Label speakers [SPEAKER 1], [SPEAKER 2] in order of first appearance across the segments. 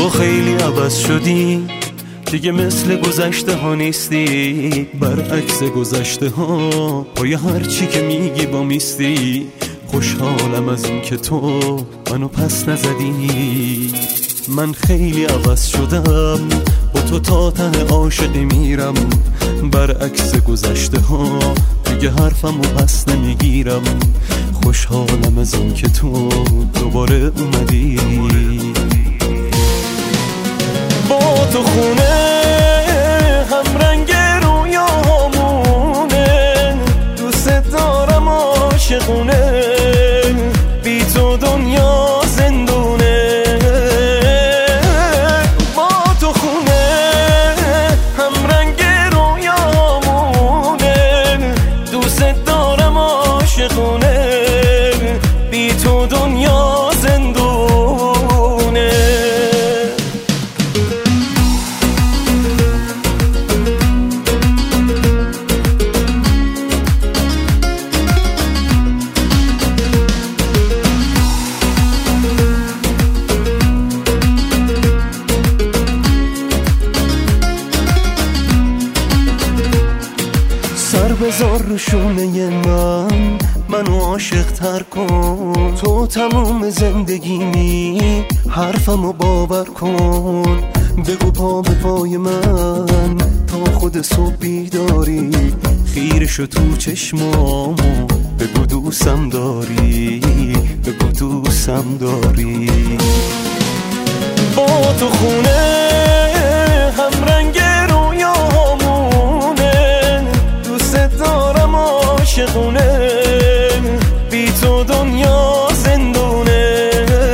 [SPEAKER 1] تو خیلی عوض شدی، دیگه مثل گذشته ها نیستی، برعکس گذشته ها پای هر چی که میگی با میستی. خوشحالم از این که تو منو پس نزدی. من خیلی عوض شدم، با تو تا ته عاشقی میرم، برعکس گذشته ها دیگه حرفمو پس نمیگیرم. خوشحالم از این که تو دوباره اومدی. با تو خونه هم رنگ رویامونه، دوست دارم عاشقونه، بی تو دنیا زندونه. با تو خونه هم رنگ رویامونه، دوست دارم عاشقونه، بی تو دنیا زندونه. سر بذار رو شونه منو عاشق تر کن. تو تموم زندگیمی، حرفمو باور کن. بگو پا به پای من تا خود صبح بیداری، خیره شو تو چشمامو بگو دوستم داری، بگو دوستم داری. با تو خونه هم رنگ رویامونه، دوست دارم عاشقونه، بی تو دنیا زندونه.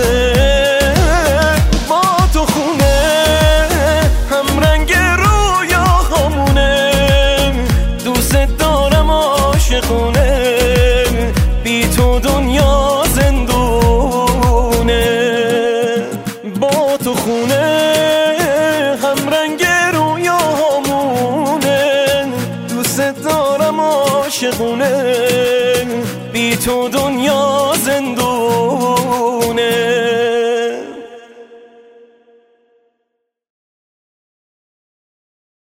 [SPEAKER 1] با تو خونه هم رنگ رویامونه، دوست دارم عاشقونه، بی تو دنیا زندونه. با تو خونه هم رنگ رویامونه، دوست دارم عاشقونه، بی تو دنیا زندونه.